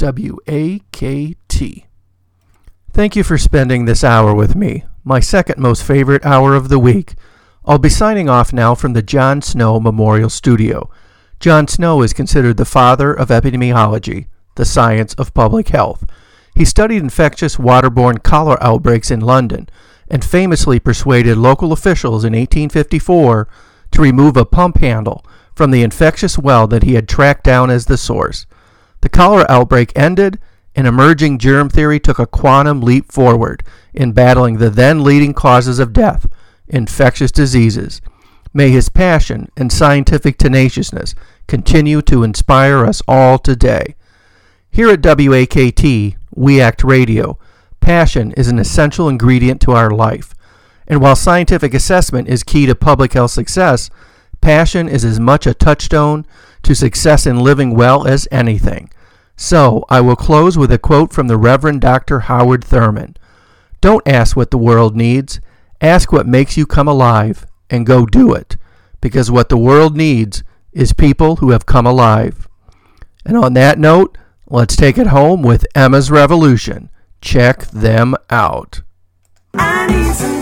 Speaker 1: W-A-K-T. Thank you for spending this hour with me, my second most favorite hour of the week. I'll be signing off now from the John Snow Memorial Studio. John Snow is considered the father of epidemiology, the science of public health. He studied infectious waterborne cholera outbreaks in London and famously persuaded local officials in eighteen fifty-four to remove a pump handle from the infectious well that he had tracked down as the source. The cholera outbreak ended, and emerging germ theory took a quantum leap forward in battling the then leading causes of death, infectious diseases. May his passion and scientific tenaciousness continue to inspire us all today. Here at W A K T, We Act Radio, passion is an essential ingredient to our life. And while scientific assessment is key to public health success, passion is as much a touchstone to success in living well as anything. So, I will close with a quote from the Reverend Doctor Howard Thurman. Don't ask what the world needs. Ask what makes you come alive, and go do it. Because what the world needs is people who have come alive. And on that note, let's take it home with Emma's Revolution. Check them out. I need some